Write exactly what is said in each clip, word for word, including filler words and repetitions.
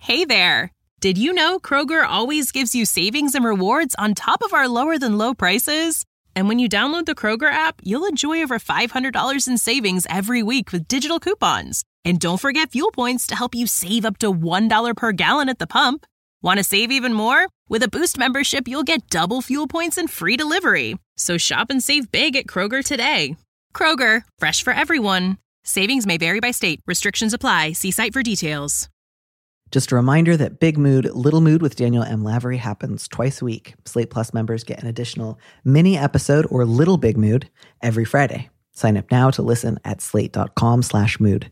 Hey there! Did you know Kroger always gives you savings and rewards on top of our lower-than-low prices? And when you download the Kroger app, you'll enjoy over five hundred dollars in savings every week with digital coupons. And don't forget fuel points to help you save up to one dollar per gallon at the pump. Want to save even more? With a Boost membership, you'll get double fuel points and free delivery. So shop and save big at Kroger today. Kroger, fresh for everyone. Savings may vary by state. Restrictions apply. See site for details. Just a reminder that Big Mood, Little Mood with Danielle M. Lavery happens twice a week. Slate Plus members get an additional mini episode or Little Big Mood every Friday. Sign up now to listen at slate.com slash mood.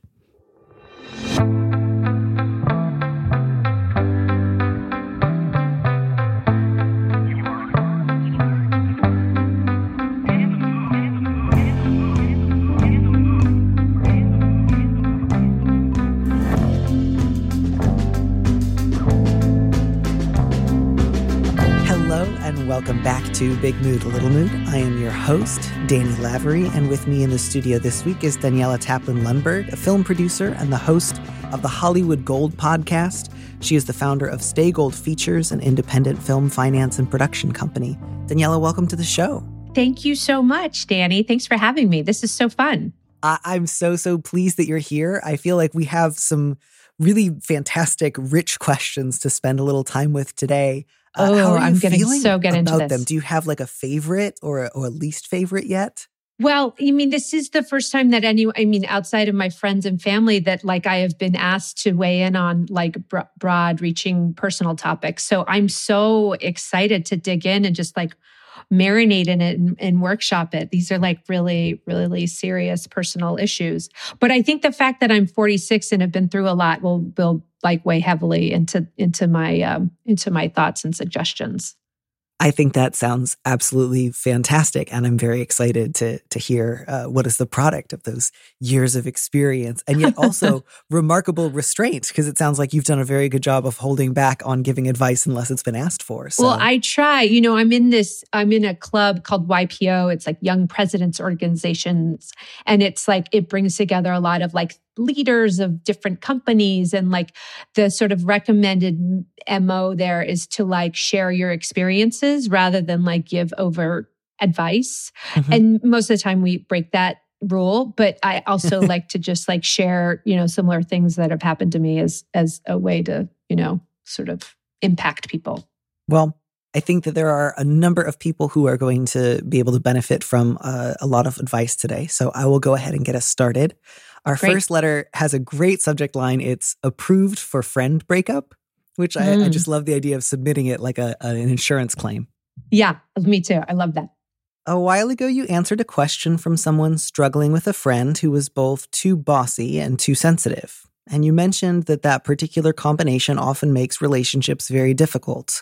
Welcome back to Big Mood, Little Mood. I am your host, Danny Lavery, and with me in the studio this week is Daniela Taplin-Lundberg, a film producer and the host of the Hollywood Gold podcast. She is the founder of Stay Gold Features, an independent film finance and production company. Daniela, welcome to the show. Thank you so much, Danny. Thanks for having me. This is so fun. I- I'm so, so pleased that you're here. I feel like we have some really fantastic, rich questions to spend a little time with today. Uh, oh, I'm going to so get into this. Them? Do you have like a favorite or, or a least favorite yet? Well, I mean, this is the first time that any, I mean, outside of my friends and family that like I have been asked to weigh in on like bro- broad reaching personal topics. So I'm so excited to dig in and just like marinate in it and, and workshop it. These are like really, really serious personal issues. But I think the fact that I'm forty-six and have been through a lot will, will like weigh heavily into, into my, um, into my thoughts and suggestions. I think that sounds absolutely fantastic. And I'm very excited to to hear uh, what is the product of those years of experience and yet also remarkable restraint, because it sounds like you've done a very good job of holding back on giving advice unless it's been asked for. So. Well, I try. You know, I'm in this, I'm in a club called Y P O. It's like Young Presidents Organizations. And it's like, it brings together a lot of like leaders of different companies, and like the sort of recommended M O there is to like share your experiences rather than like give over advice. Mm-hmm. And most of the time we break that rule, but I also like to just like share, you know, similar things that have happened to me as as a way to, you know, sort of impact people. Well, I think that there are a number of people who are going to be able to benefit from uh, a lot of advice today. So I will go ahead and get us started. Our great. First letter has a great subject line. It's approved for friend breakup, which mm. I, I just love the idea of submitting it like a, an insurance claim. Yeah, me too. I love that. A while ago, you answered a question from someone struggling with a friend who was both too bossy and too sensitive. And you mentioned that that particular combination often makes relationships very difficult.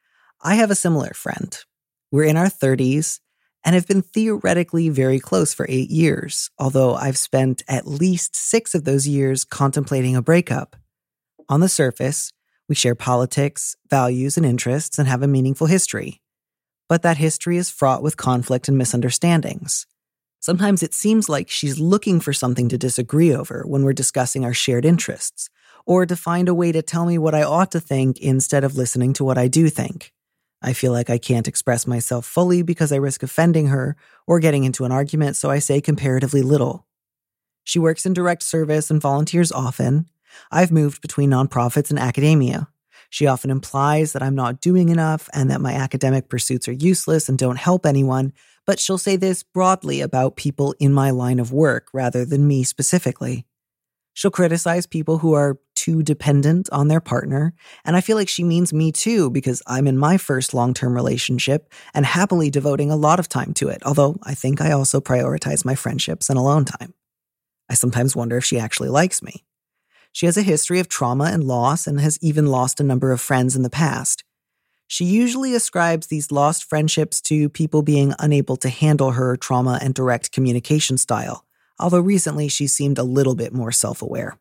I have a similar friend. We're in our thirties and have been theoretically very close for eight years, although I've spent at least six of those years contemplating a breakup. On the surface, we share politics, values, and interests and have a meaningful history. But that history is fraught with conflict and misunderstandings. Sometimes it seems like she's looking for something to disagree over when we're discussing our shared interests, or to find a way to tell me what I ought to think instead of listening to what I do think. I feel like I can't express myself fully because I risk offending her or getting into an argument, so I say comparatively little. She works in direct service and volunteers often. I've moved between nonprofits and academia. She often implies that I'm not doing enough and that my academic pursuits are useless and don't help anyone, but she'll say this broadly about people in my line of work rather than me specifically. She'll criticize people who are too dependent on their partner, and I feel like she means me too because I'm in my first long-term relationship and happily devoting a lot of time to it, although I think I also prioritize my friendships and alone time. I sometimes wonder if she actually likes me. She has a history of trauma and loss and has even lost a number of friends in the past. She usually ascribes these lost friendships to people being unable to handle her trauma and direct communication style, although recently she seemed a little bit more self-aware.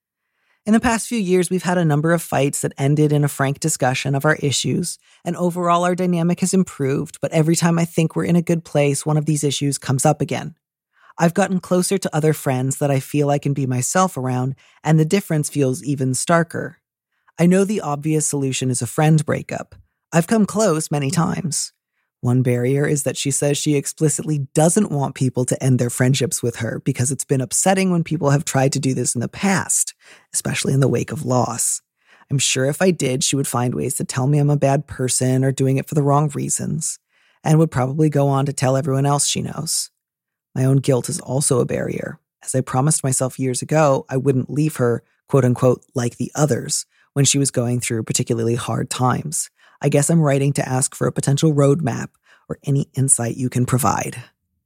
In the past few years, we've had a number of fights that ended in a frank discussion of our issues, and overall our dynamic has improved, but every time I think we're in a good place, one of these issues comes up again. I've gotten closer to other friends that I feel I can be myself around, and the difference feels even starker. I know the obvious solution is a friend breakup. I've come close many times. One barrier is that she says she explicitly doesn't want people to end their friendships with her because it's been upsetting when people have tried to do this in the past, especially in the wake of loss. I'm sure if I did, she would find ways to tell me I'm a bad person or doing it for the wrong reasons, and would probably go on to tell everyone else she knows. My own guilt is also a barrier, as I promised myself years ago I wouldn't leave her, quote unquote, like the others, when she was going through particularly hard times. I guess I'm writing to ask for a potential roadmap or any insight you can provide.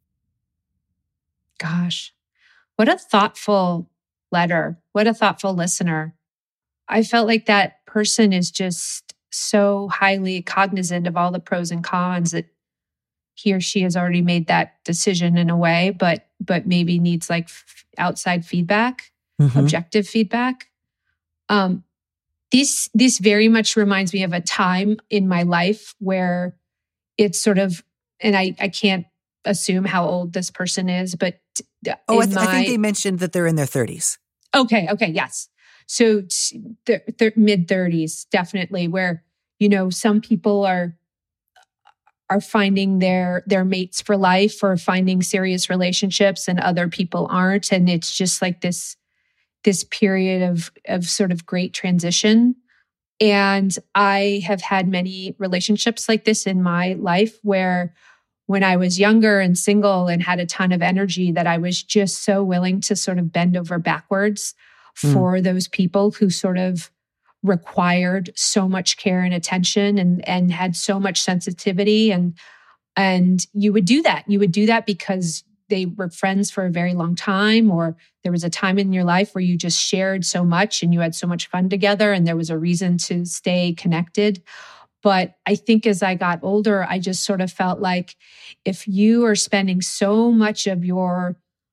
Gosh, what a thoughtful letter. What a thoughtful listener. I felt like that person is just so highly cognizant of all the pros and cons that he or she has already made that decision in a way, but but maybe needs like f- outside feedback, mm-hmm. objective feedback. Um, this this very much reminds me of a time in my life where it's sort of, and I I can't assume how old this person is, but oh, I, th- my, I think they mentioned that they're in their thirties. Okay, okay, yes. So th- th- mid thirties, definitely, where, you know, some people are are finding their their mates for life or finding serious relationships and other people aren't. And it's just like this, this period of, of sort of great transition. And I have had many relationships like this in my life where when I was younger and single and had a ton of energy that I was just so willing to sort of bend over backwards mm. for those people who sort of required so much care and attention and, and had so much sensitivity. And, and you would do that. You would do that because they were friends for a very long time, or there was a time in your life where you just shared so much and you had so much fun together and there was a reason to stay connected. But I think as I got older, I just sort of felt like if you are spending so much of your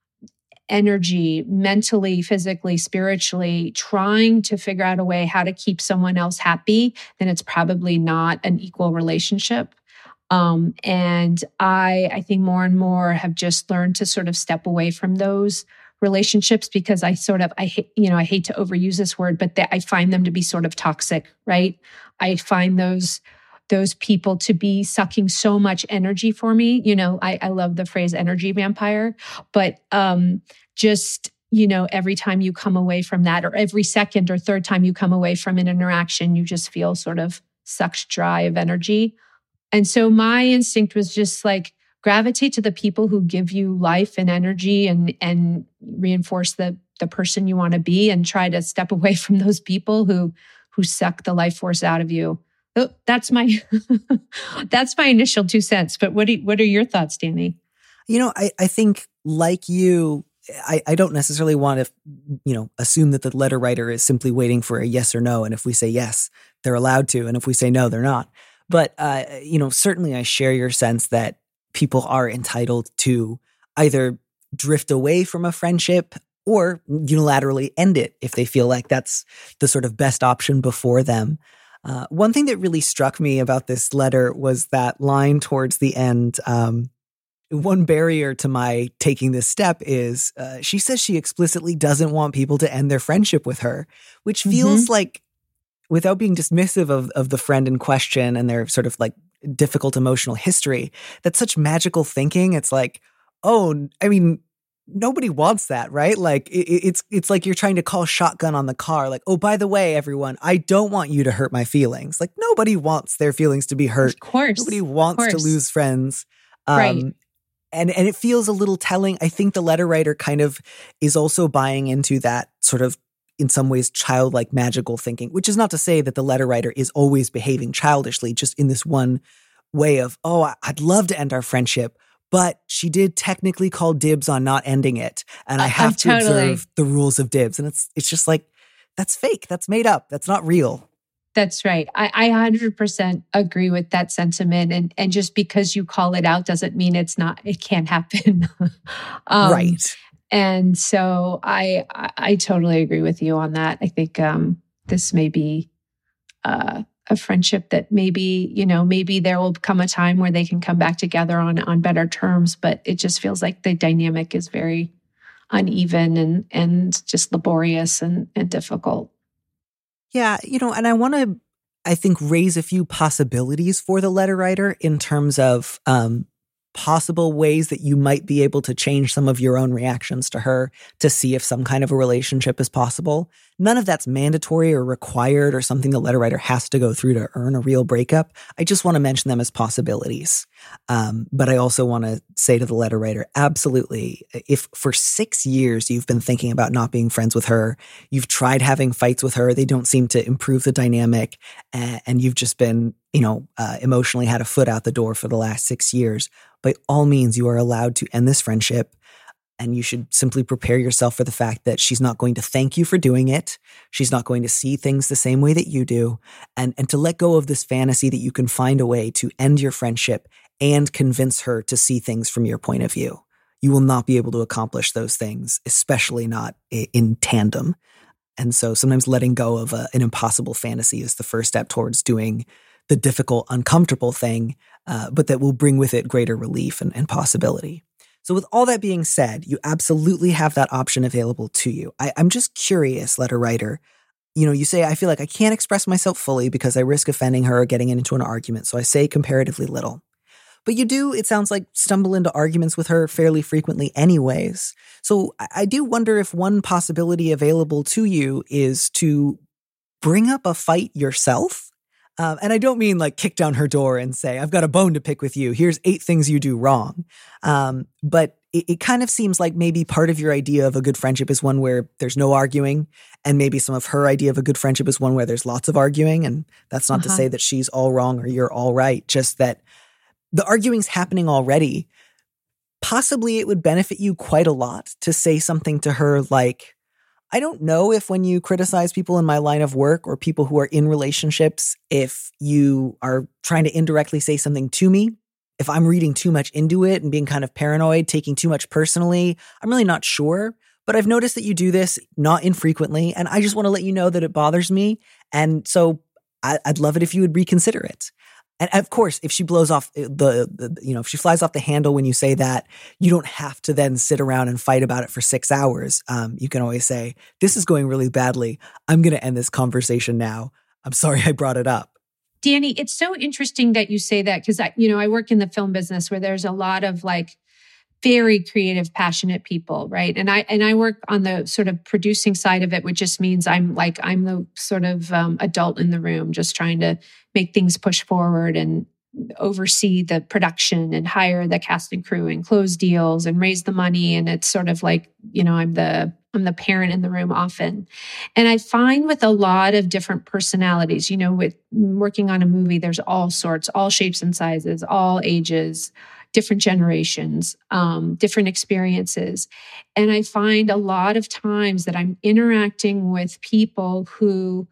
energy, mentally, physically, spiritually, trying to figure out a way how to keep someone else happy, then it's probably not an equal relationship. Um, and I, I think more and more have just learned to sort of step away from those relationships because I sort of, I hate, you know, I hate to overuse this word, but that I find them to be sort of toxic, right? I find those those people to be sucking so much energy for me. You know, I, I love the phrase energy vampire, but um, just, you know, every time you come away from that, or every second or third time you come away from an interaction, you just feel sort of sucked dry of energy. And so my instinct was just like, gravitate to the people who give you life and energy and, and reinforce the, the person you want to be, and try to step away from those people who, who suck the life force out of you. Oh, that's my that's my initial two cents. But what do, what are your thoughts, Danny? You know, I, I think like you, I, I don't necessarily want to, you know, assume that the letter writer is simply waiting for a yes or no. And if we say yes, they're allowed to. And if we say no, they're not. But, uh, you know, certainly I share your sense that people are entitled to either drift away from a friendship or unilaterally end it if they feel like that's the sort of best option before them. Uh, one thing that really struck me about this letter was that line towards the end. Um, one barrier to my taking this step is uh, she says she explicitly doesn't want people to end their friendship with her, which feels mm-hmm. like, without being dismissive of, of the friend in question and their sort of like difficult emotional history, that's such magical thinking. It's like, oh, I mean, nobody wants that, right? Like it, it's it's like you're trying to call shotgun on the car. Like, oh, by the way, everyone, I don't want you to hurt my feelings. Like nobody wants their feelings to be hurt. Of course, nobody wants to lose friends. Um, right. And and it feels a little telling. I think the letter writer kind of is also buying into that sort of, in some ways, childlike magical thinking, which is not to say that the letter writer is always behaving childishly, just in this one way of, oh, I'd love to end our friendship, but she did technically call dibs on not ending it. And I have uh, to totally. observe the rules of dibs. And it's it's just like, that's fake. That's made up. That's not real. That's right. I, I one hundred percent agree with that sentiment. And, and just because you call it out doesn't mean it's not, it can't happen. um, right. And so I, I I totally agree with you on that. I think um, this may be uh, a friendship that maybe, you know, maybe there will come a time where they can come back together on, on better terms, but it just feels like the dynamic is very uneven and and just laborious and, and difficult. Yeah, you know, and I want to, I think, raise a few possibilities for the letter writer in terms of um, possible ways that you might be able to change some of your own reactions to her to see if some kind of a relationship is possible. None of that's mandatory or required or something the letter writer has to go through to earn a real breakup. I just want to mention them as possibilities. Um, but I also want to say to the letter writer, absolutely, if for six years you've been thinking about not being friends with her, you've tried having fights with her, they don't seem to improve the dynamic, and, and you've just been, you know, uh, emotionally had a foot out the door for the last six years, by all means, you are allowed to end this friendship. And you should simply prepare yourself for the fact that she's not going to thank you for doing it. She's not going to see things the same way that you do. And, and to let go of this fantasy that you can find a way to end your friendship and convince her to see things from your point of view. You will not be able to accomplish those things, especially not in tandem. And so sometimes letting go of a, an impossible fantasy is the first step towards doing the difficult, uncomfortable thing, uh, but that will bring with it greater relief and, and possibility. So with all that being said, you absolutely have that option available to you. I, I'm just curious, letter writer. You know, you say, I feel like I can't express myself fully because I risk offending her or getting into an argument, so I say comparatively little. But you do, it sounds like, stumble into arguments with her fairly frequently anyways. So I, I do wonder if one possibility available to you is to bring up a fight yourself. Um, and I don't mean like kick down her door and say, I've got a bone to pick with you. Here's eight things you do wrong. Um, but it, it kind of seems like maybe part of your idea of a good friendship is one where there's no arguing. And maybe some of her idea of a good friendship is one where there's lots of arguing. And that's not uh-huh. to say that she's all wrong or you're all right. Just that the arguing's happening already. Possibly it would benefit you quite a lot to say something to her like, I don't know if when you criticize people in my line of work or people who are in relationships, if you are trying to indirectly say something to me, if I'm reading too much into it and being kind of paranoid, taking too much personally, I'm really not sure. But I've noticed that you do this not infrequently, and I just want to let you know that it bothers me. And so I, I'd love it if you would reconsider it. And of course, if she blows off the, the, you know, if she flies off the handle when you say that, you don't have to then sit around and fight about it for six hours. Um, you can always say, this is going really badly. I'm going to end this conversation now. I'm sorry I brought it up. Danny, it's so interesting that you say that because, I, you know, I work in the film business where there's a lot of like very creative, passionate people, right? And I and I work on the sort of producing side of it, which just means I'm like I'm the sort of um, adult in the room, just trying to make things push forward and oversee the production and hire the cast and crew and close deals and raise the money. And it's sort of like, you know, I'm the I'm the parent in the room often. And I find with a lot of different personalities, you know, with working on a movie, there's all sorts, all shapes and sizes, all ages, different generations, um, different experiences. And I find a lot of times that I'm interacting with people who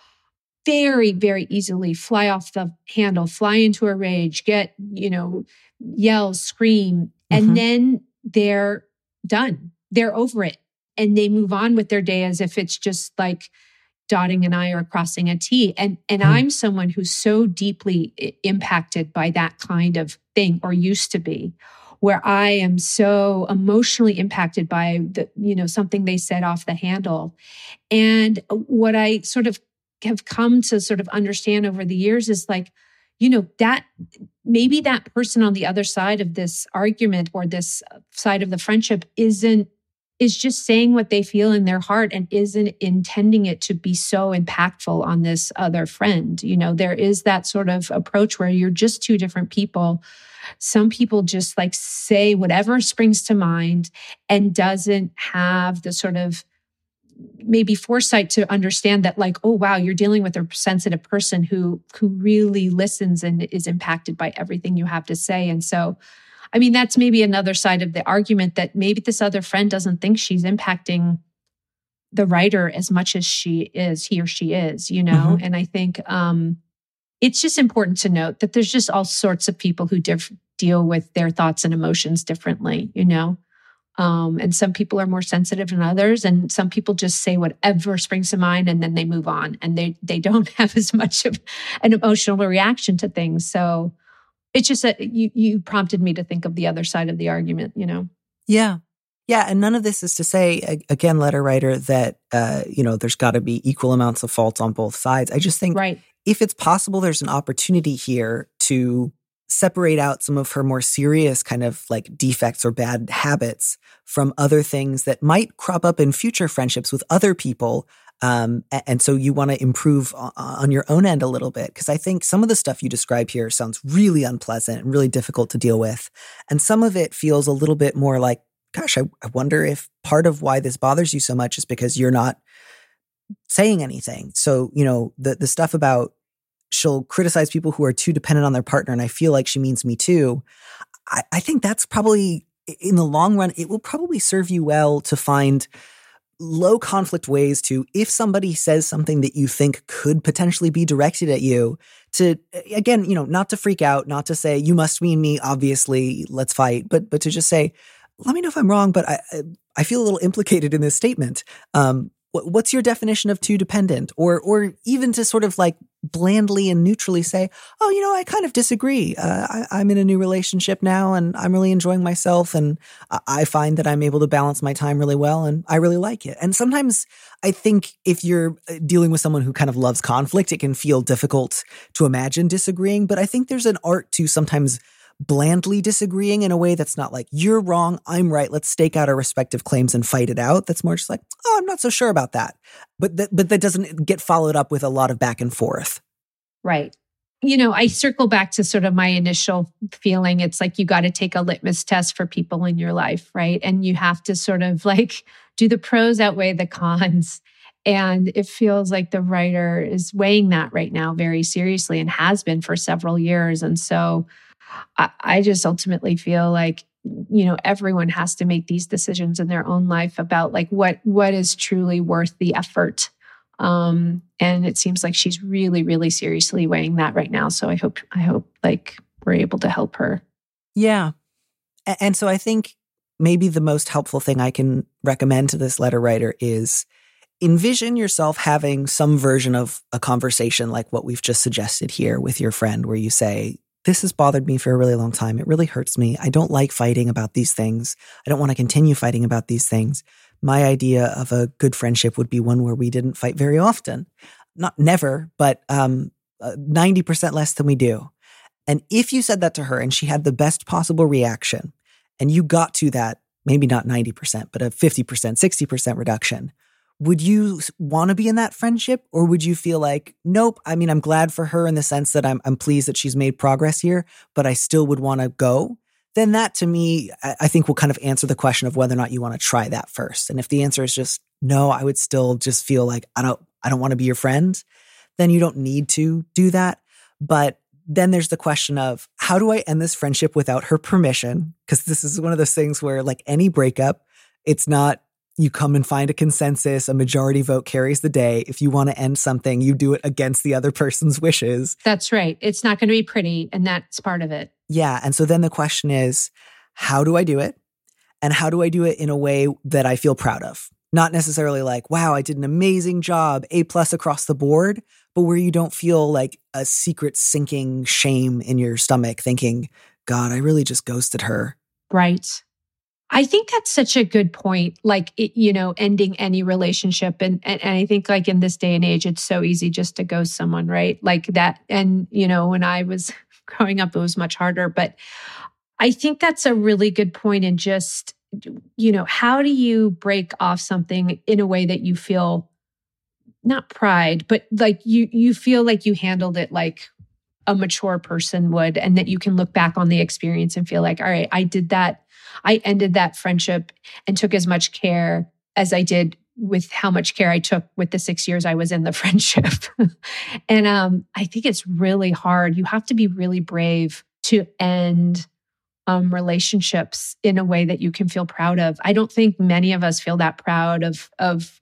very, very easily fly off the handle, fly into a rage, get, you know, yell, scream, and mm-hmm. then they're done. They're over it. And they move on with their day as if it's just like dotting an I or crossing a T. And, and mm-hmm. I'm someone who's so deeply impacted by that kind of thing, or used to be, where I am so emotionally impacted by the, you know, something they said off the handle. And what I sort of have come to sort of understand over the years is like, you know, that maybe that person on the other side of this argument or this side of the friendship isn't, is just saying what they feel in their heart and isn't intending it to be so impactful on this other friend. You know, there is that sort of approach where you're just two different people. Some people just like say whatever springs to mind and doesn't have the sort of maybe foresight to understand that like, oh, wow, you're dealing with a sensitive person who, who really listens and is impacted by everything you have to say. And so, I mean, that's maybe another side of the argument that maybe this other friend doesn't think she's impacting the writer as much as she is, he or she is, you know? Mm-hmm. And I think um, it's just important to note that there's just all sorts of people who diff- deal with their thoughts and emotions differently, you know? Um, and some people are more sensitive than others. And some people just say whatever springs to mind and then they move on and they they don't have as much of an emotional reaction to things. So it's just that you, you prompted me to think of the other side of the argument, you know? Yeah. Yeah, and none of this is to say, again, letter writer, that, uh, you know, there's got to be equal amounts of fault on both sides. I just think right. if it's possible, there's an opportunity here to separate out some of her more serious kind of like defects or bad habits from other things that might crop up in future friendships with other people. Um, and so you want to improve on your own end a little bit, because I think some of the stuff you describe here sounds really unpleasant and really difficult to deal with. And some of it feels a little bit more like, gosh, I, I wonder if part of why this bothers you so much is because you're not saying anything. So, you know, the the stuff about she'll criticize people who are too dependent on their partner, and I feel like she means me too. I, I think that's probably, in the long run, it will probably serve you well to find low conflict ways to, if somebody says something that you think could potentially be directed at you, to, again, you know, not to freak out, not to say, you must mean me, obviously, let's fight, but but to just say, let me know if I'm wrong, but I I feel a little implicated in this statement. Um, what, what's your definition of too dependent? Or or even to sort of like blandly and neutrally say, oh, you know, I kind of disagree. Uh, I, I'm in a new relationship now and I'm really enjoying myself. And I find that I'm able to balance my time really well and I really like it. And sometimes I think if you're dealing with someone who kind of loves conflict, it can feel difficult to imagine disagreeing. But I think there's an art to sometimes blandly disagreeing in a way that's not like, you're wrong, I'm right, let's stake out our respective claims and fight it out. That's more just like, oh, I'm not so sure about that. But that, but that doesn't get followed up with a lot of back and forth. Right. You know, I circle back to sort of my initial feeling. It's like you got to take a litmus test for people in your life, right? And you have to sort of like, do the pros outweigh the cons? And it feels like the writer is weighing that right now very seriously and has been for several years. And so I just ultimately feel like, you know, everyone has to make these decisions in their own life about like what what is truly worth the effort. Um, and it seems like she's really, really seriously weighing that right now. So I hope, I hope like we're able to help her. Yeah. And so I think maybe the most helpful thing I can recommend to this letter writer is envision yourself having some version of a conversation like what we've just suggested here with your friend, where you say, this has bothered me for a really long time. It really hurts me. I don't like fighting about these things. I don't want to continue fighting about these things. My idea of a good friendship would be one where we didn't fight very often. Not never, but um, uh, ninety percent less than we do. And if you said that to her and she had the best possible reaction, and you got to that, maybe not ninety percent, but a fifty percent, sixty percent reduction, would you want to be in that friendship? Or would you feel like, nope, I mean, I'm glad for her in the sense that I'm I'm pleased that she's made progress here, but I still would want to go? Then that, to me, I think will kind of answer the question of whether or not you want to try that first. And if the answer is just no, I would still just feel like I don't I don't want to be your friend, then you don't need to do that. But then there's the question of, how do I end this friendship without her permission? Because this is one of those things where, like any breakup, it's not you come and find a consensus, a majority vote carries the day. If you want to end something, you do it against the other person's wishes. That's right. It's not going to be pretty, and that's part of it. Yeah. And so then the question is, how do I do it? And how do I do it in a way that I feel proud of? Not necessarily like, wow, I did an amazing job, A plus across the board, but where you don't feel like a secret sinking shame in your stomach thinking, God, I really just ghosted her. Right. I think that's such a good point. Like, it, you know, ending any relationship. And, and and I think like in this day and age, it's so easy just to ghost someone, right? Like that. And, you know, when I was growing up, it was much harder. But I think that's a really good point in just, you know, how do you break off something in a way that you feel not pride, but like you you feel like you handled it like a mature person would, and that you can look back on the experience and feel like, all right, I did that. I ended that friendship and took as much care as I did with how much care I took with the six years I was in the friendship. And um, I think it's really hard. You have to be really brave to end um, relationships in a way that you can feel proud of. I don't think many of us feel that proud of of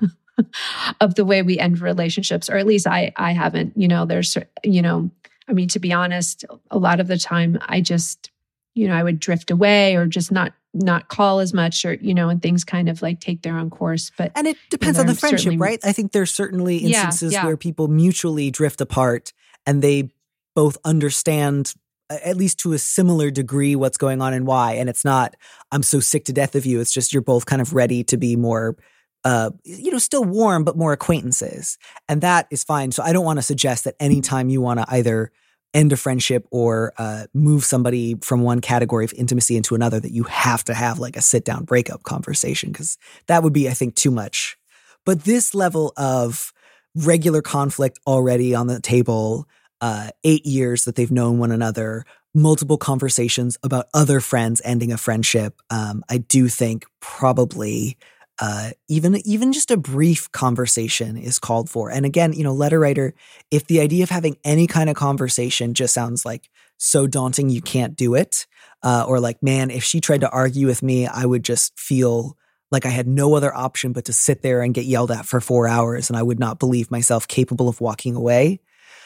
of the way we end relationships, or at least I I haven't. You know, there's you know, I mean, to be honest, a lot of the time I just, you know, I would drift away or just not not call as much, or, you know, and things kind of like take their own course. But and it depends you know, on the friendship, certainly, right? I think there's certainly instances yeah, yeah. where people mutually drift apart and they both understand at least to a similar degree, what's going on and why. And it's not, I'm so sick to death of you. It's just you're both kind of ready to be more, uh, you know, still warm, but more acquaintances. And that is fine. So I don't want to suggest that anytime you want to either end a friendship or uh, move somebody from one category of intimacy into another, that you have to have like a sit down breakup conversation, because that would be, I think, too much. But this level of regular conflict already on the table, uh, eight years that they've known one another, multiple conversations about other friends ending a friendship, um, I do think probably uh, even even just a brief conversation is called for. And again, you know, letter writer, if the idea of having any kind of conversation just sounds like so daunting you can't do it, uh, or like, man, if she tried to argue with me, I would just feel like I had no other option but to sit there and get yelled at for four hours and I would not believe myself capable of walking away.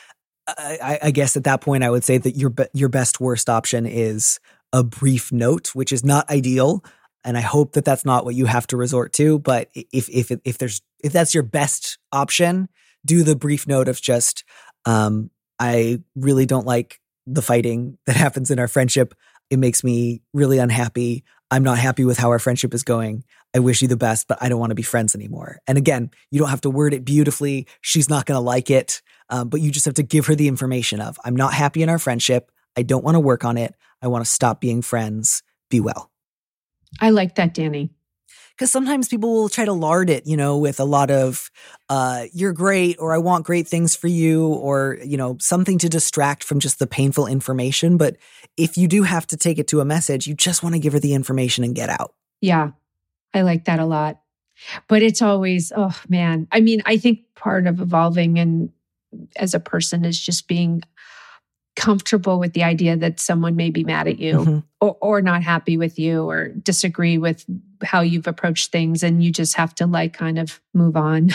I, I guess at that point, I would say that your be- your best worst option is a brief note, which is not ideal. And I hope that that's not what you have to resort to. But if if if there's if that's your best option, do the brief note of just, um, I really don't like the fighting that happens in our friendship. It makes me really unhappy. I'm not happy with how our friendship is going. I wish you the best, but I don't want to be friends anymore. And again, you don't have to word it beautifully. She's not going to like it. Um, but you just have to give her the information of, I'm not happy in our friendship. I don't want to work on it. I want to stop being friends. Be well. I like that, Danny. Because sometimes people will try to lard it, you know, with a lot of, uh, you're great, or I want great things for you, or, you know, something to distract from just the painful information. But if you do have to take it to a message, you just want to give her the information and get out. Yeah, I like that a lot. But it's always, oh man. I mean, I think part of evolving and as a person is just being comfortable with the idea that someone may be mad at you, mm-hmm. or, or not happy with you or disagree with how you've approached things. And you just have to like kind of move on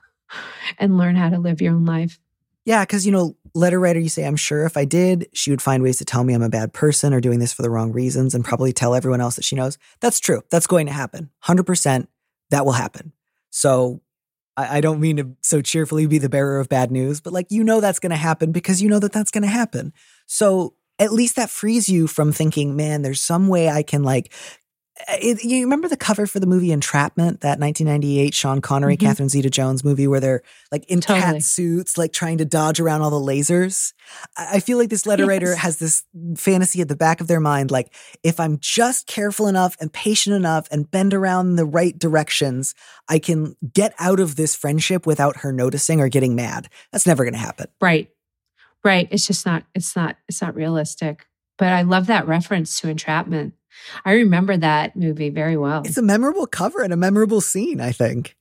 and learn how to live your own life. Yeah. Cause you know, letter writer, you say, I'm sure if I did, she would find ways to tell me I'm a bad person or doing this for the wrong reasons and probably tell everyone else that she knows. That's true. That's going to happen. one hundred percent that will happen. So I don't mean to so cheerfully be the bearer of bad news, but like, you know, that's going to happen because you know that that's going to happen. So at least that frees you from thinking, man, there's some way I can like, it, you remember the cover for the movie Entrapment, that nineteen ninety-eight Sean Connery, mm-hmm. Catherine Zeta-Jones movie where they're like in totally. cat suits, like trying to dodge around all the lasers. I feel like this letter yes. writer has this fantasy at the back of their mind. Like, if I'm just careful enough and patient enough and bend around the right directions, I can get out of this friendship without her noticing or getting mad. That's never going to happen. Right. Right. It's just not, it's not, it's not realistic. But I love that reference to Entrapment. I remember that movie very well. It's a memorable cover and a memorable scene, I think.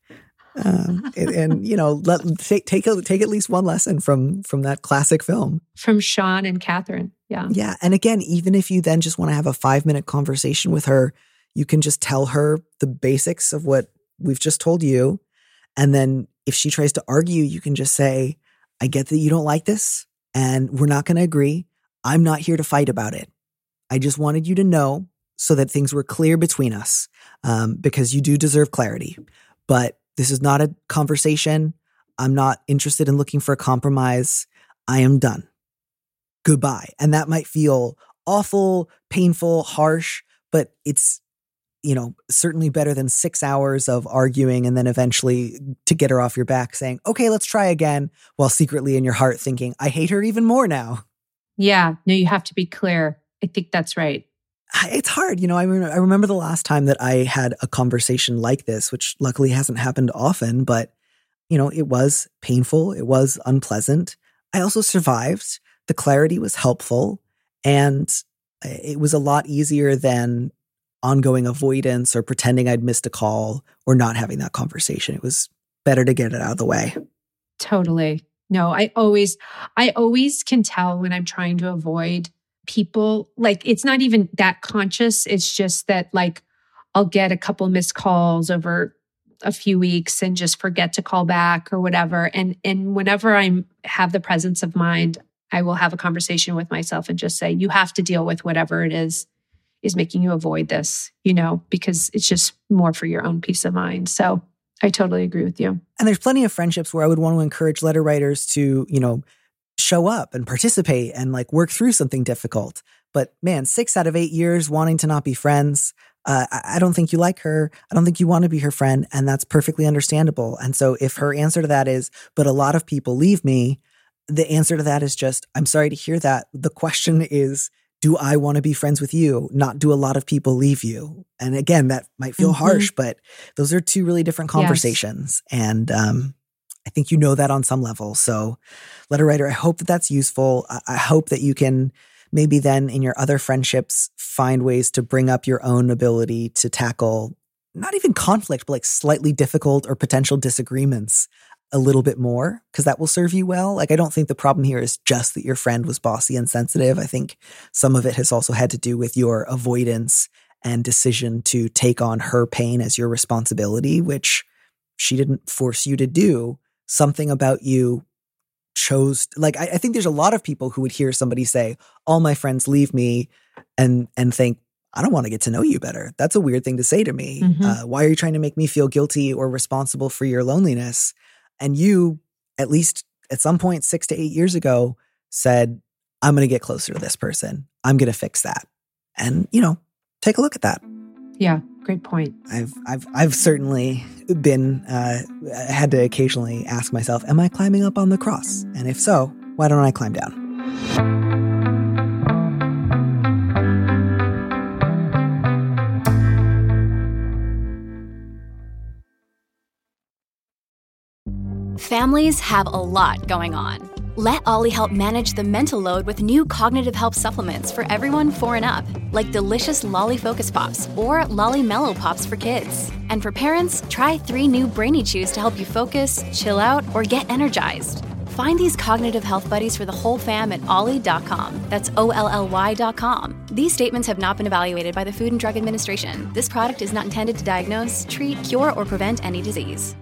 Um, and, and, you know, let, take take, a, take at least one lesson from from that classic film. From Sean and Catherine, yeah. Yeah, and again, even if you then just want to have a five-minute conversation with her, you can just tell her the basics of what we've just told you. And then if she tries to argue, you can just say, I get that you don't like this, and we're not going to agree. I'm not here to fight about it. I just wanted you to know so that things were clear between us, um, because you do deserve clarity. But this is not a conversation. I'm not interested in looking for a compromise. I am done. Goodbye. And that might feel awful, painful, harsh, but it's, you know, certainly better than six hours of arguing and then eventually to get her off your back saying, okay, let's try again, while secretly in your heart thinking, I hate her even more now. Yeah. No, you have to be clear. I think that's right. It's hard. You know, I, re- I remember the last time that I had a conversation like this, which luckily hasn't happened often, but, you know, it was painful. It was unpleasant. I also survived. The clarity was helpful. And it was a lot easier than ongoing avoidance or pretending I'd missed a call or not having that conversation. It was better to get it out of the way. Totally. No, I always, I always can tell when I'm trying to avoid people. Like, it's not even that conscious. It's just that like I'll get a couple missed calls over a few weeks and just forget to call back or whatever. And and whenever I have the presence of mind, I will have a conversation with myself and just say, you have to deal with whatever it is, is making you avoid this, you know, because it's just more for your own peace of mind. So I totally agree with you. And there's plenty of friendships where I would want to encourage letter writers to, you know, show up and participate and like work through something difficult. But man, six out of eight years wanting to not be friends. Uh, I don't think you like her. I don't think you want to be her friend. And that's perfectly understandable. And so if her answer to that is, but a lot of people leave me, the answer to that is just, I'm sorry to hear that. The question is, do I want to be friends with you? Not do a lot of people leave you? And again, that might feel mm-hmm. harsh, but those are two really different conversations. Yes. And um, I think you know that on some level. So letter writer, I hope that that's useful. I, I hope that you can maybe then in your other friendships find ways to bring up your own ability to tackle not even conflict, but like slightly difficult or potential disagreements a little bit more, because that will serve you well. Like, I don't think the problem here is just that your friend was bossy and sensitive. I think some of it has also had to do with your avoidance and decision to take on her pain as your responsibility, which she didn't force you to do. Something about you chose, like, I, I think there's a lot of people who would hear somebody say, all my friends leave me, and and think, I don't want to get to know you better. That's a weird thing to say to me. Mm-hmm. Uh, why are you trying to make me feel guilty or responsible for your loneliness? And you, at least at some point six to eight years ago, said, I'm going to get closer to this person. I'm going to fix that. And, you know, take a look at that. Yeah, great point. I've I've I've certainly been uh, had to occasionally ask myself, am I climbing up on the cross? And if so, why don't I climb down? Families have a lot going on. Let Ollie help manage the mental load with new cognitive help supplements for everyone four and up, like delicious Lolly Focus Pops or Lolly Mellow Pops for kids. And for parents, try three new Brainy Chews to help you focus, chill out, or get energized. Find these cognitive health buddies for the whole fam at ollie dot com. That's O L L Y dot com. These statements have not been evaluated by the Food and Drug Administration. This product is not intended to diagnose, treat, cure, or prevent any disease.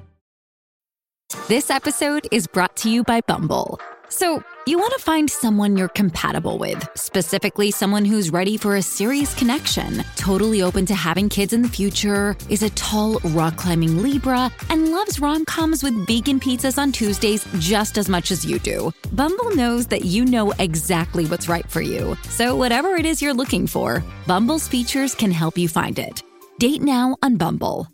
This episode is brought to you by Bumble. So, you want to find someone you're compatible with, specifically someone who's ready for a serious connection, totally open to having kids in the future, is a tall, rock-climbing Libra, and loves rom-coms with vegan pizzas on Tuesdays just as much as you do. Bumble knows that you know exactly what's right for you. So whatever it is you're looking for, Bumble's features can help you find it. Date now on Bumble.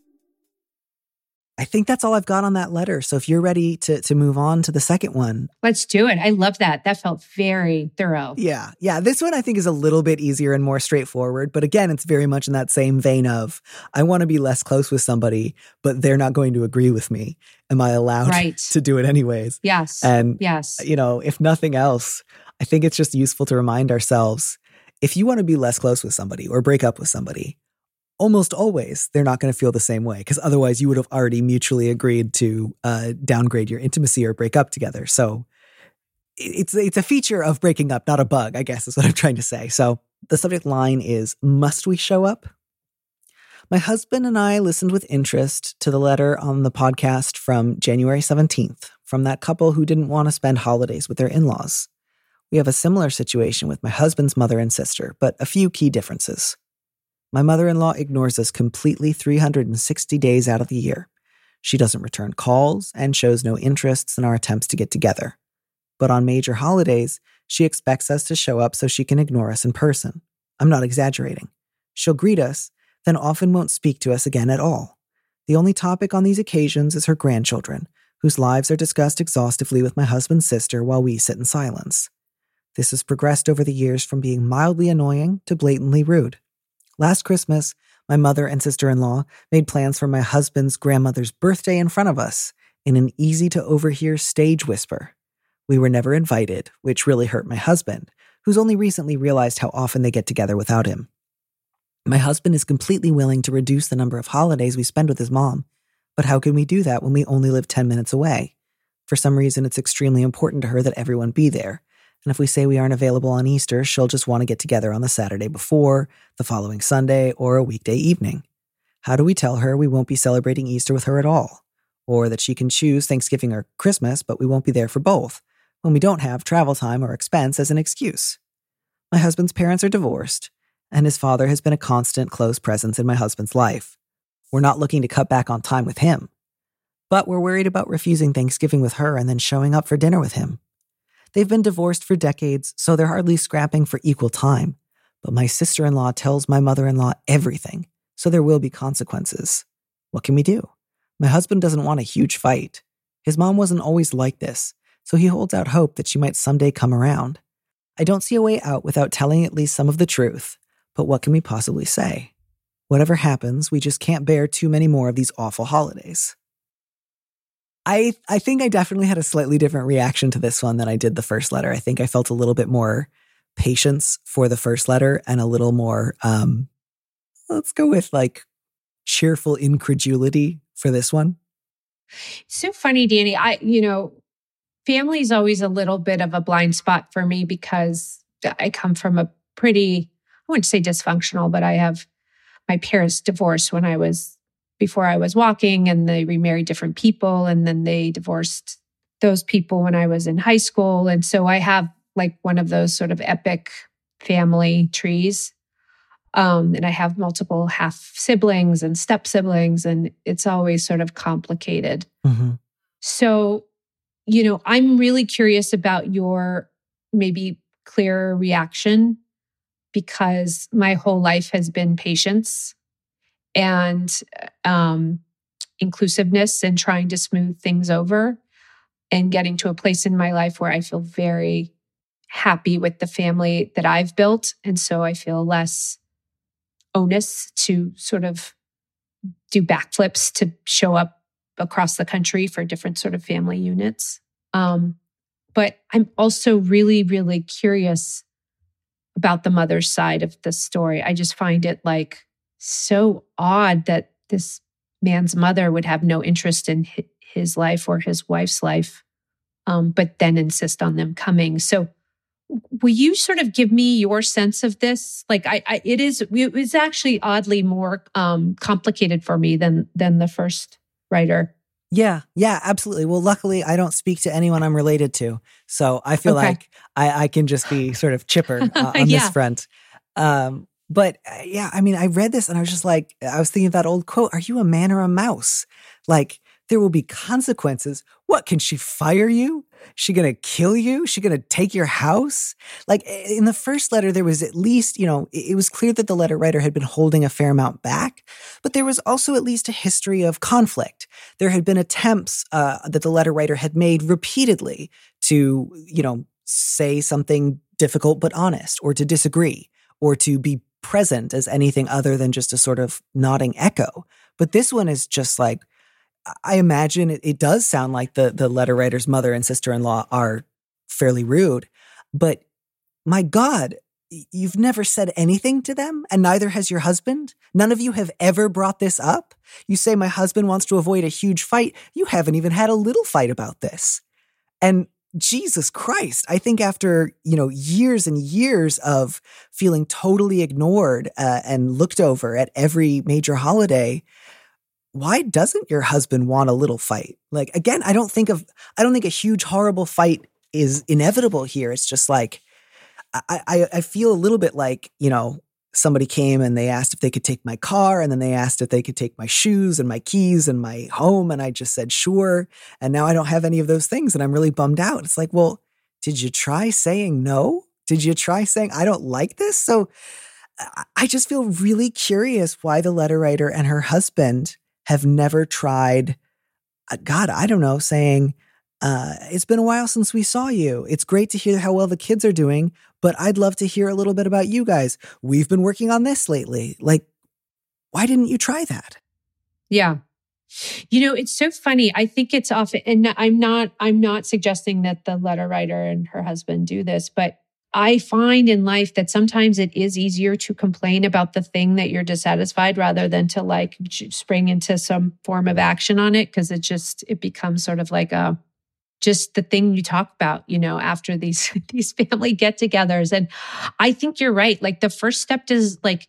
I think that's all I've got on that letter. So if you're ready to to move on to the second one. Let's do it. I love that. That felt very thorough. Yeah. Yeah. This one I think is a little bit easier and more straightforward. But again, it's very much in that same vein of, I want to be less close with somebody, but they're not going to agree with me. Am I allowed right. to do it anyways? Yes. And, yes. you know, if nothing else, I think it's just useful to remind ourselves, if you want to be less close with somebody or break up with somebody, almost always they're not going to feel the same way, because otherwise you would have already mutually agreed to uh, downgrade your intimacy or break up together. So it's it's a feature of breaking up, not a bug, I guess is what I'm trying to say. So the subject line is, must we show up? My husband and I listened with interest to the letter on the podcast from January seventeenth from that couple who didn't want to spend holidays with their in-laws. We have a similar situation with my husband's mother and sister, but a few key differences. My mother-in-law ignores us completely three hundred sixty days out of the year. She doesn't return calls and shows no interests in our attempts to get together. But on major holidays, she expects us to show up so she can ignore us in person. I'm not exaggerating. She'll greet us, then often won't speak to us again at all. The only topic on these occasions is her grandchildren, whose lives are discussed exhaustively with my husband's sister while we sit in silence. This has progressed over the years from being mildly annoying to blatantly rude. Last Christmas, my mother and sister-in-law made plans for my husband's grandmother's birthday in front of us in an easy-to-overhear stage whisper. We were never invited, which really hurt my husband, who's only recently realized how often they get together without him. My husband is completely willing to reduce the number of holidays we spend with his mom, but how can we do that when we only live ten minutes away? For some reason, it's extremely important to her that everyone be there. And if we say we aren't available on Easter, she'll just want to get together on the Saturday before, the following Sunday, or a weekday evening. How do we tell her we won't be celebrating Easter with her at all? Or that she can choose Thanksgiving or Christmas, but we won't be there for both, when we don't have travel time or expense as an excuse? My husband's parents are divorced, and his father has been a constant, close presence in my husband's life. We're not looking to cut back on time with him, but we're worried about refusing Thanksgiving with her and then showing up for dinner with him. They've been divorced for decades, so they're hardly scrapping for equal time. But my sister-in-law tells my mother-in-law everything, so there will be consequences. What can we do? My husband doesn't want a huge fight. His mom wasn't always like this, so he holds out hope that she might someday come around. I don't see a way out without telling at least some of the truth, but what can we possibly say? Whatever happens, we just can't bear too many more of these awful holidays. I I think I definitely had a slightly different reaction to this one than I did the first letter. I think I felt a little bit more patience for the first letter and a little more, um, let's go with like cheerful incredulity for this one. So funny, Danny. I, you know, family is always a little bit of a blind spot for me because I come from a pretty, I wouldn't say dysfunctional, but I have my parents divorced when I was, before I was walking, and they remarried different people. And then they divorced those people when I was in high school. And so I have like one of those sort of epic family trees. Um, and I have multiple half siblings and step siblings, and it's always sort of complicated. Mm-hmm. So, you know, I'm really curious about your maybe clearer reaction, because my whole life has been patience and um, inclusiveness and trying to smooth things over and getting to a place in my life where I feel very happy with the family that I've built. And so I feel less onus to sort of do backflips to show up across the country for different sort of family units. Um, but I'm also really, really curious about the mother's side of the story. I just find it like so odd that this man's mother would have no interest in his life or his wife's life, um, but then insist on them coming. So will you sort of give me your sense of this? Like, I, I it is, it was actually oddly more um, complicated for me than than the first writer. Yeah, yeah, absolutely. Well, luckily, I don't speak to anyone I'm related to, so I feel Okay. like I, I can just be sort of chipper uh, on Yeah. this front. Um, but uh, yeah, I mean, I read this and I was just like, I was thinking of that old quote: "Are you a man or a mouse?" Like, there will be consequences. What, can she fire you? She gonna kill you? She gonna take your house? Like, in the first letter, there was at least, you know, it was clear that the letter writer had been holding a fair amount back, but there was also at least a history of conflict. There had been attempts uh, that the letter writer had made repeatedly to, you know, say something difficult but honest, or to disagree, or to be present as anything other than just a sort of nodding echo. But this one is just like, I imagine it, it does sound like the, the letter writer's mother and sister-in-law are fairly rude, but my God, you've never said anything to them, and neither has your husband. None of you have ever brought this up. You say my husband wants to avoid a huge fight. You haven't even had a little fight about this. And Jesus Christ, I think after, you know, years and years of feeling totally ignored uh, and looked over at every major holiday, why doesn't your husband want a little fight? Like, again, I don't think of, I don't think a huge, horrible fight is inevitable here. It's just like, I, I, I feel a little bit like, you know, somebody came and they asked if they could take my car, and then they asked if they could take my shoes and my keys and my home. And I just said, sure. And now I don't have any of those things, and I'm really bummed out. It's like, well, did you try saying no? Did you try saying, I don't like this? So I just feel really curious why the letter writer and her husband have never tried, God, I don't know, saying, uh, it's been a while since we saw you. It's great to hear how well the kids are doing, but I'd love to hear a little bit about you guys. We've been working on this lately. Like, why didn't you try that? Yeah. You know, it's so funny. I think it's often, and I'm not, I'm not suggesting that the letter writer and her husband do this, but I find in life that sometimes it is easier to complain about the thing that you're dissatisfied rather than to like spring into some form of action on it. Cause it just, it becomes sort of like a, just the thing you talk about, you know, after these, these family get-togethers. And I think you're right. Like the first step is like,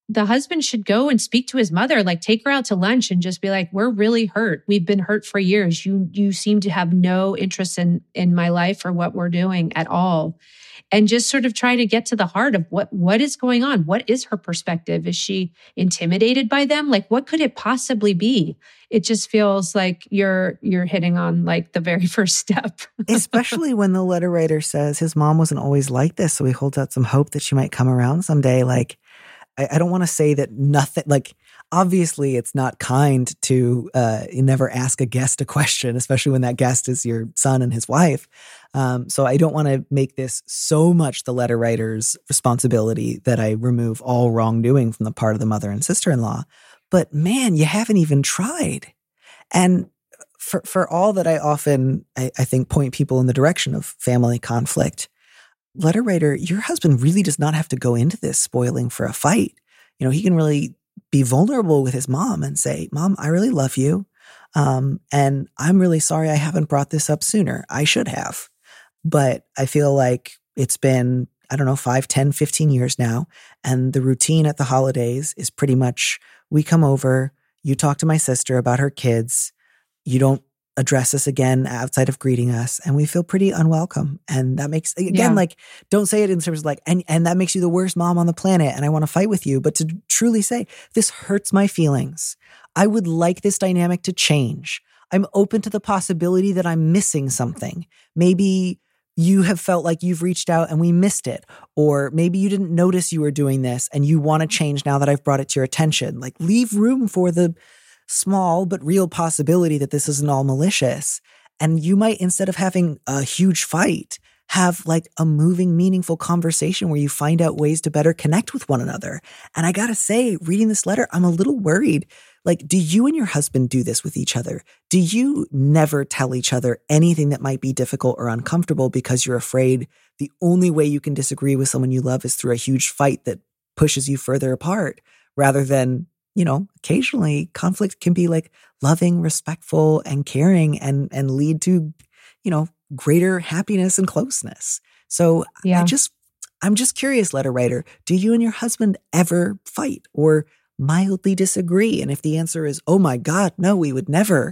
the husband should go and speak to his mother, like take her out to lunch and just be like, we're really hurt. We've been hurt for years. You you seem to have no interest in in my life or what we're doing at all. And just sort of try to get to the heart of what what is going on. What is her perspective? Is she intimidated by them? Like, what could it possibly be? It just feels like you're you're hitting on like the very first step. Especially when the letter writer says his mom wasn't always like this, so he holds out some hope that she might come around someday. Like, I, I don't want to say that nothing, like, obviously it's not kind to uh, never ask a guest a question, especially when that guest is your son and his wife. Um, so I don't want to make this so much the letter writer's responsibility that I remove all wrongdoing from the part of the mother and sister-in-law. But man, you haven't even tried. And for for all that I often, I, I think, point people in the direction of family conflict, letter writer, your husband really does not have to go into this spoiling for a fight. You know, he can really be vulnerable with his mom and say, Mom, I really love you. Um, and I'm really sorry I haven't brought this up sooner. I should have. But I feel like it's been, I don't know, five, ten, fifteen years now. And the routine at the holidays is pretty much, we come over, you talk to my sister about her kids, you don't address us again outside of greeting us, and we feel pretty unwelcome. And that makes, again, yeah. like, don't say it in terms of like, and, and that makes you the worst mom on the planet and I want to fight with you. But to truly say, this hurts my feelings. I would like this dynamic to change. I'm open to the possibility that I'm missing something. Maybe you have felt like you've reached out and we missed it. Or maybe you didn't notice you were doing this and you want to change now that I've brought it to your attention. Like, leave room for the small but real possibility that this isn't all malicious. And you might, instead of having a huge fight, have like a moving, meaningful conversation where you find out ways to better connect with one another. And I gotta say, reading this letter, I'm a little worried. Like, do you and your husband do this with each other? Do you never tell each other anything that might be difficult or uncomfortable because you're afraid the only way you can disagree with someone you love is through a huge fight that pushes you further apart, rather than, you know, occasionally conflict can be like loving, respectful, and caring and, and lead to, you know, greater happiness and closeness. So yeah. I just, I'm just curious, letter writer, do you and your husband ever fight or mildly disagree? And if the answer is, oh my God, no, we would never,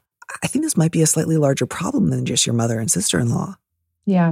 I think this might be a slightly larger problem than just your mother and sister-in-law. Yeah.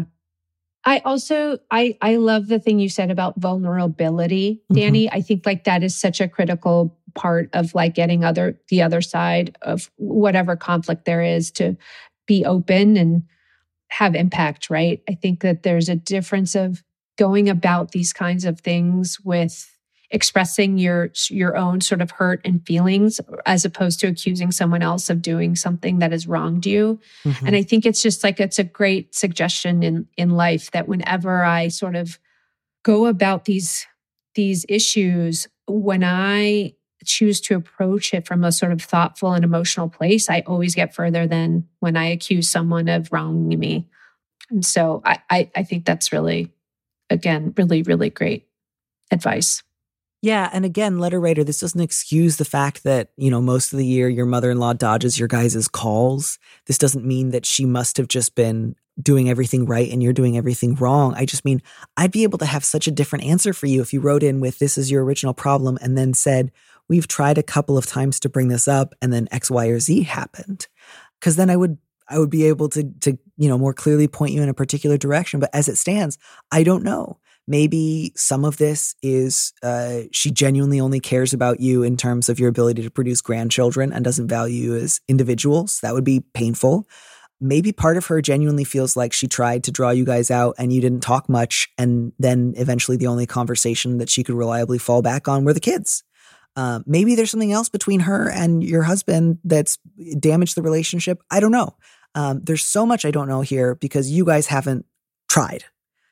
I also, I, I love the thing you said about vulnerability, Danny. Mm-hmm. I think like that is such a critical part of like getting other, the other side of whatever conflict there is to be open and have impact, right? I think that there's a difference of going about these kinds of things with expressing your your own sort of hurt and feelings as opposed to accusing someone else of doing something that has wronged you. Mm-hmm. And I think it's just like, it's a great suggestion in, in life that whenever I sort of go about these, these issues, when I choose to approach it from a sort of thoughtful and emotional place, I always get further than when I accuse someone of wronging me. And so I, I, I think that's really, again, really, really great advice. Yeah. And again, letter writer, this doesn't excuse the fact that, you know, most of the year your mother-in-law dodges your guys' calls. This doesn't mean that she must have just been doing everything right and you're doing everything wrong. I just mean, I'd be able to have such a different answer for you if you wrote in with, this is your original problem, and then said, we've tried a couple of times to bring this up and then X, Y, or Z happened. Because then I would I would be able to, to, you know, more clearly point you in a particular direction. But as it stands, I don't know. Maybe some of this is uh, she genuinely only cares about you in terms of your ability to produce grandchildren and doesn't value you as individuals. That would be painful. Maybe part of her genuinely feels like she tried to draw you guys out and you didn't talk much. And then eventually the only conversation that she could reliably fall back on were the kids. Uh, maybe there's something else between her and your husband that's damaged the relationship. I don't know. Um, there's so much I don't know here because you guys haven't tried.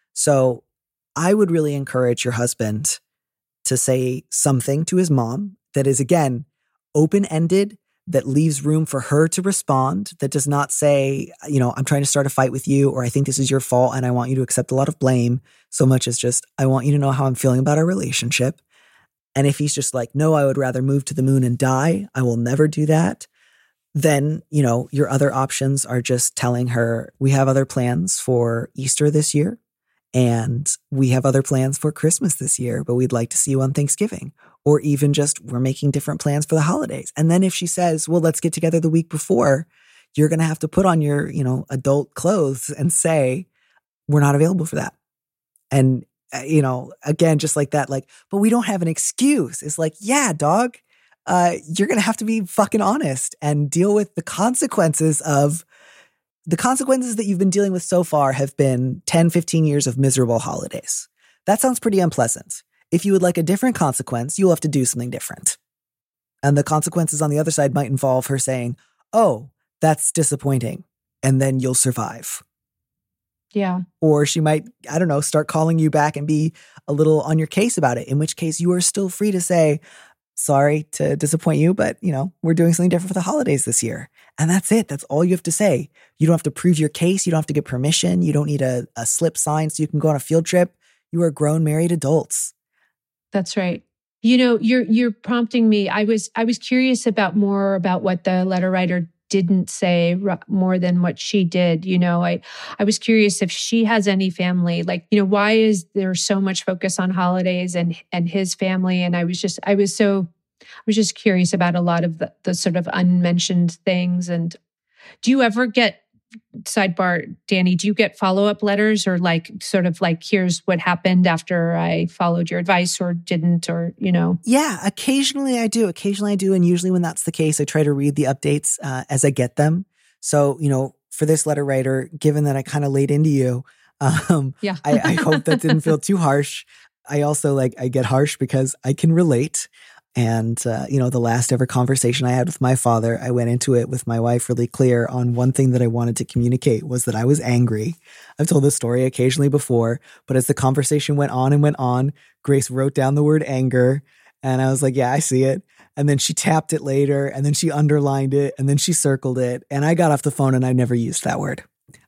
So I would really encourage your husband to say something to his mom that is, again, open-ended, that leaves room for her to respond, that does not say, you know, I'm trying to start a fight with you, or I think this is your fault and I want you to accept a lot of blame, so much as just, I want you to know how I'm feeling about our relationship. And if he's just like, no, I would rather move to the moon and die, I will never do that, then, you know, your other options are just telling her, we have other plans for Easter this year. and we have other plans for Christmas this year, but we'd like to see you on Thanksgiving. Or even just we're making different plans for the holidays. And then if she says, well, let's get together the week before, you're going to have to put on your, you know, adult clothes and say, we're not available for that. And, uh, you know, again, just like that, like, but we don't have an excuse. It's like, yeah, dog, uh, you're going to have to be fucking honest and deal with the consequences of the consequences that you've been dealing with so far have been ten, fifteen years of miserable holidays. That sounds pretty unpleasant. If you would like a different consequence, you'll have to do something different. And the consequences on the other side might involve her saying, oh, that's disappointing. And then you'll survive. Yeah. Or she might, I don't know, start calling you back and be a little on your case about it, in which case you are still free to say, sorry to disappoint you, but, you know, we're doing something different for the holidays this year. And that's it. That's all you have to say. You don't have to prove your case. You don't have to get permission. You don't need a, a slip sign so you can go on a field trip. You are grown, married adults. That's right. You know, you're you're prompting me. I was I was curious about more about what the letter writer didn't say more than what she did. You know, I I was curious if she has any family. Like, you know, why is there so much focus on holidays and and his family? And I was just I was so I was just curious about a lot of the, the sort of unmentioned things. And do you ever get, sidebar, Danny, do you get follow-up letters or like sort of like, here's what happened after I followed your advice or didn't, or, you know? Yeah, occasionally I do. Occasionally I do. And usually when that's the case, I try to read the updates uh, as I get them. So, you know, for this letter writer, given that I kind of laid into you, um, yeah. I, I hope that didn't feel too harsh. I also like, I get harsh because I can relate. And, uh, you know, the last ever conversation I had with my father, I went into it with my wife really clear on one thing that I wanted to communicate was that I was angry. I've told this story occasionally before, but as the conversation went on and went on, Grace wrote down the word anger. And I was like, yeah, I see it. And then she tapped it later and then she underlined it and then she circled it. And I got off the phone and I never used that word.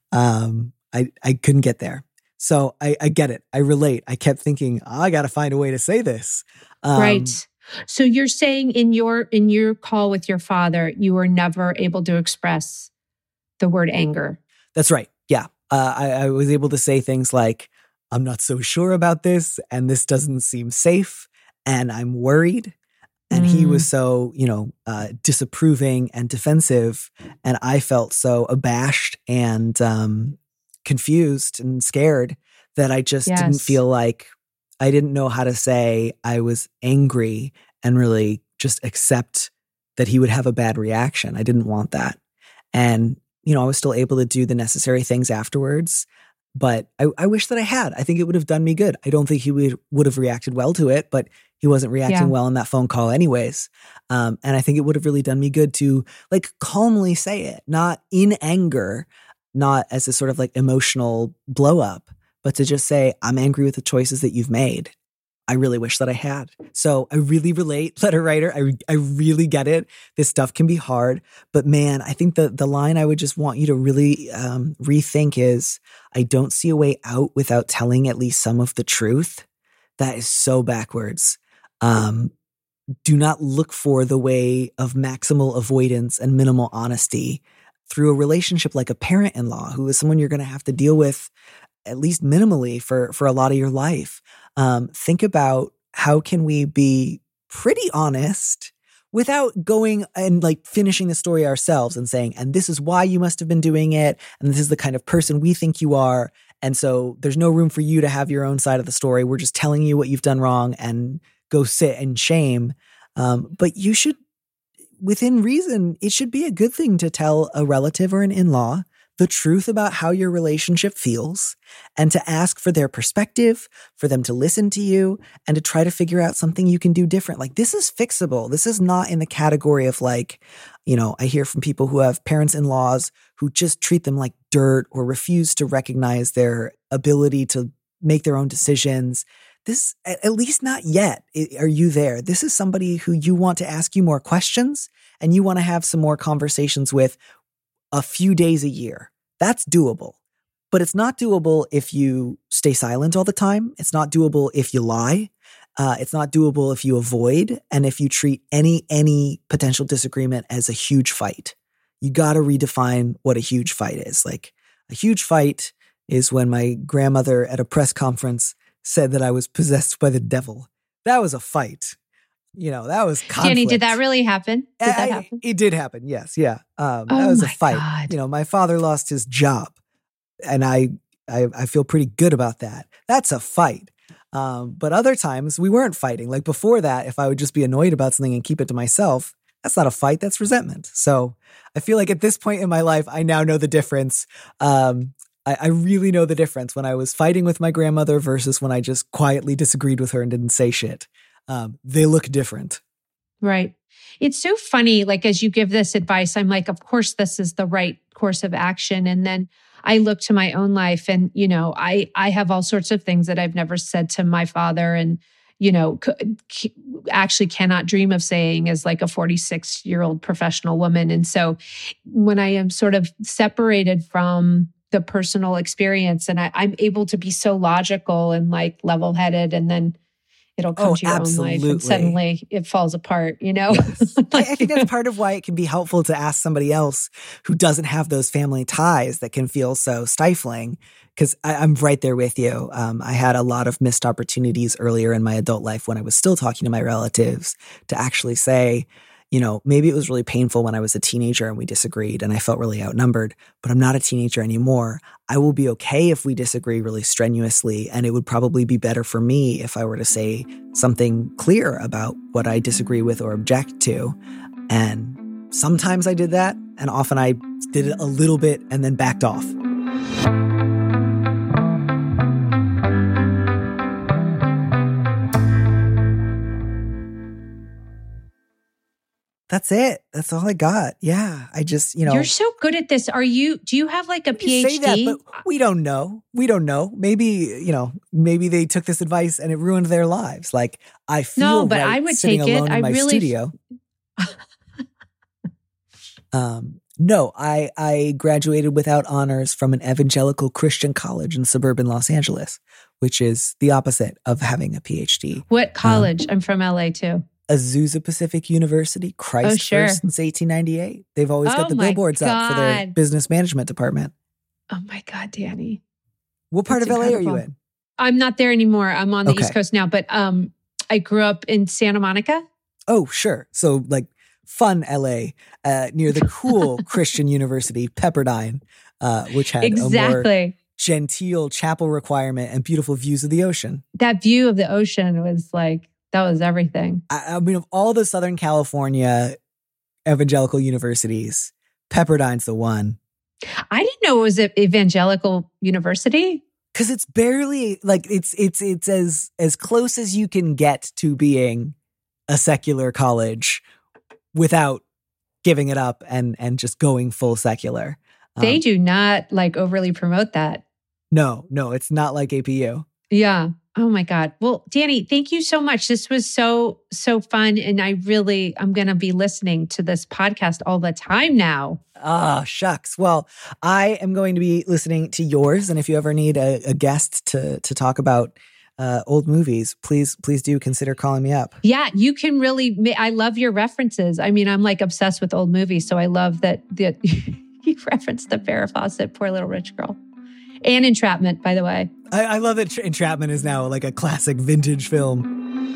Um, I, I couldn't get there. So I, I get it. I relate. I kept thinking, oh, I got to find a way to say this. Um, right. So you're saying in your in your call with your father, you were never able to express the word anger. That's right. Yeah. Uh, I, I was able to say things like, I'm not so sure about this, and this doesn't seem safe, and I'm worried. And mm. he was so, you know, uh, disapproving and defensive, and I felt so abashed and um, confused and scared that I just yes. didn't feel like I didn't know how to say I was angry and really just accept that he would have a bad reaction. I didn't want that. And, you know, I was still able to do the necessary things afterwards, but I, I wish that I had. I think it would have done me good. I don't think he would, would have reacted well to it, but he wasn't reacting yeah. well in that phone call anyways. Um, and I think it would have really done me good to like calmly say it, not in anger, not as a sort of like emotional blow up, but to just say, I'm angry with the choices that you've made. I really wish that I had. So I really relate, letter writer. I I really get it. This stuff can be hard. But man, I think the, the line I would just want you to really um, rethink is, I don't see a way out without telling at least some of the truth. That is so backwards. Um, do not look for the way of maximal avoidance and minimal honesty through a relationship like a parent-in-law, who is someone you're going to have to deal with at least minimally for, for a lot of your life. Um, think about how can we be pretty honest without going and like finishing the story ourselves and saying, and this is why you must have been doing it. And this is the kind of person we think you are. And so there's no room for you to have your own side of the story. We're just telling you what you've done wrong and go sit in shame. Um, but you should, within reason, it should be a good thing to tell a relative or an in-law the truth about how your relationship feels and to ask for their perspective, for them to listen to you and to try to figure out something you can do different. Like, this is fixable. This is not in the category of like, you know, I hear from people who have parents-in-laws who just treat them like dirt or refuse to recognize their ability to make their own decisions. This, at least not yet, are you there? This is somebody who you want to ask you more questions and you want to have some more conversations with a few days a year. That's doable. But it's not doable if you stay silent all the time. It's not doable if you lie. Uh, it's not doable if you avoid and if you treat any any potential disagreement as a huge fight. You got to redefine what a huge fight is. Like, a huge fight is when my grandmother at a press conference said that I was possessed by the devil. That was a fight. You know, that was conflict. Danny, did that really happen? Did I, that happen? It did happen, yes, yeah. Um, oh that was a my fight. God. You know, my father lost his job, and I, I, I feel pretty good about that. That's a fight. Um, but other times we weren't fighting. Like before that, if I would just be annoyed about something and keep it to myself, that's not a fight, that's resentment. So I feel like at this point in my life, I now know the difference. Um, I, I really know the difference when I was fighting with my grandmother versus when I just quietly disagreed with her and didn't say shit. Um, they look different. Right. It's so funny, like as you give this advice, I'm like, of course, this is the right course of action. And then I look to my own life and, you know, I I have all sorts of things that I've never said to my father and, you know, c- actually cannot dream of saying as like a forty-six-year-old professional woman. And so when I am sort of separated from the personal experience and I, I'm able to be so logical and like level-headed and then it'll come oh, to your absolutely. own life and suddenly it falls apart, you know? Yes. I, I think that's part of why it can be helpful to ask somebody else who doesn't have those family ties that can feel so stifling. Because I'm right there with you. Um, I had a lot of missed opportunities earlier in my adult life when I was still talking to my relatives to actually say, you know, maybe it was really painful when I was a teenager and we disagreed and I felt really outnumbered, but I'm not a teenager anymore. I will be okay if we disagree really strenuously, and it would probably be better for me if I were to say something clear about what I disagree with or object to. And sometimes I did that, and often I did it a little bit and then backed off. That's it. That's all I got. Yeah. I just, you know. You're so good at this. Are you, do you have like a PhD? You say that, but we don't know. We don't know. Maybe, you know, maybe they took this advice and it ruined their lives. Like I feel no, but right I would sitting take alone it. in I my really studio. um, no, I, I graduated without honors from an evangelical Christian college in suburban Los Angeles, which is the opposite of having a PhD. What college? Um, I'm from L A too. Azusa Pacific University, Christ oh, sure. First since eighteen ninety-eight. They've always oh got the billboards God. up for their business management department. Oh my God, Danny. What part That's of L A incredible. are you in? I'm not there anymore. I'm on the Okay. East Coast now, but um, I grew up in Santa Monica. Oh, sure. So like fun L A, uh, near the cool Christian university, Pepperdine, uh, which had Exactly. a more genteel chapel requirement and beautiful views of the ocean. That view of the ocean was like, that was everything. I, I mean, of all the Southern California evangelical universities, Pepperdine's the one. I didn't know it was an evangelical university. Because it's barely like it's it's it's as as close as you can get to being a secular college without giving it up and and just going full secular. They Um, do not like overly promote that. No, no, it's not like A P U. Yeah. Oh my God. Well, Danny, thank you so much. This was so, so fun. And I really, I'm going to be listening to this podcast all the time now. Ah, shucks. Well, I am going to be listening to yours, and if you ever need a, a guest to to talk about uh, old movies, please please do consider calling me up. Yeah, you can really, ma- I love your references. I mean, I'm like obsessed with old movies. So I love that, that you referenced the Farrah Fawcett, Poor Little Rich Girl. And Entrapment, by the way. I, I love that Tra- Entrapment is now like a classic vintage film.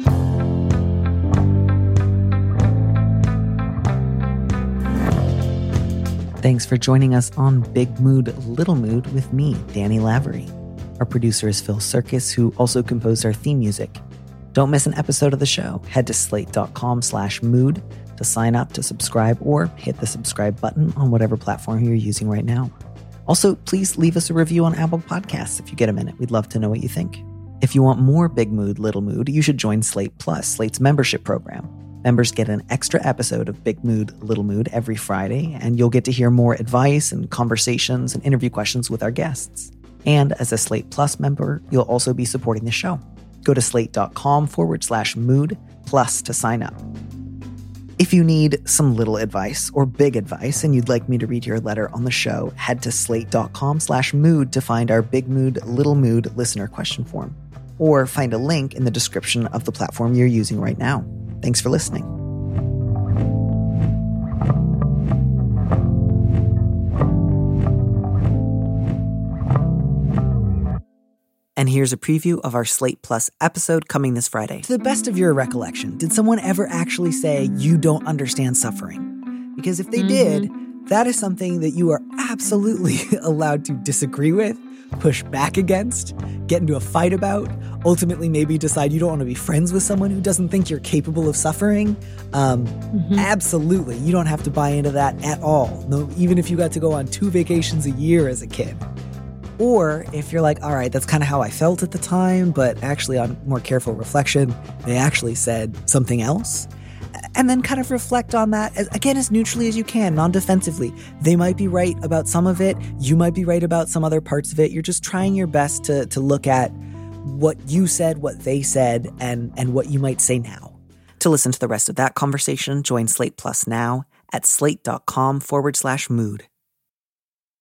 Thanks for joining us on Big Mood, Little Mood with me, Danny Lavery. Our producer is Phil Circus, who also composed our theme music. Don't miss an episode of the show. Head to slate.com slash mood to sign up, to subscribe, or hit the subscribe button on whatever platform you're using right now. Also, please leave us a review on Apple Podcasts if you get a minute. We'd love to know what you think. If you want more Big Mood, Little Mood, you should join Slate Plus, Slate's membership program. Members get an extra episode of Big Mood, Little Mood every Friday, and you'll get to hear more advice and conversations and interview questions with our guests. And as a Slate Plus member, you'll also be supporting the show. Go to slate.com forward slash mood plus to sign up. If you need some little advice or big advice and you'd like me to read your letter on the show, head to slate.com slash mood to find our Big Mood, Little Mood listener question form. Or find a link in the description of the platform you're using right now. Thanks for listening. And here's a preview of our Slate Plus episode coming this Friday. To the best of your recollection, did someone ever actually say you don't understand suffering? Because if they mm-hmm. did, that is something that you are absolutely allowed to disagree with, push back against, get into a fight about, ultimately maybe decide you don't want to be friends with someone who doesn't think you're capable of suffering. Um, mm-hmm. Absolutely. You don't have to buy into that at all. No, even if you got to go on two vacations a year as a kid. Or if you're like, all right, that's kind of how I felt at the time, but actually on more careful reflection, they actually said something else. And then kind of reflect on that, as, again, as neutrally as you can, non-defensively. They might be right about some of it. You might be right about some other parts of it. You're just trying your best to to look at what you said, what they said, and, and what you might say now. To listen to the rest of that conversation, join Slate Plus now at slate.com forward slash mood.